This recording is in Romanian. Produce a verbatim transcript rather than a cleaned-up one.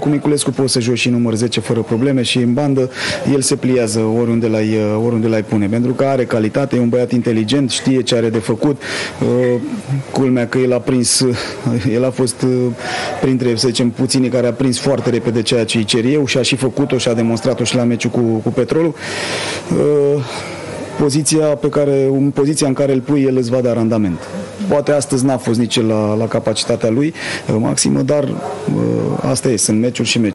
cu Miculescu poți să joci și număr zece fără probleme și în bandă el se pliază oriunde l-ai, oriunde l-ai pune, pentru că are calitate, e un băiat inteligent, știe ce are de făcut. Culmea că el a prins, el a fost printre, să zicem, puținii care a prins foarte repede ceea ce îi cer eu și a și făcut-o și a demonstrat-o și la meciul cu, cu Petrolul. Poziția pe care, în poziția în care îl pui, el îți va da randament. Poate astăzi n-a fost nici la, la capacitatea lui maximă, dar asta e, sunt meciuri și meciuri.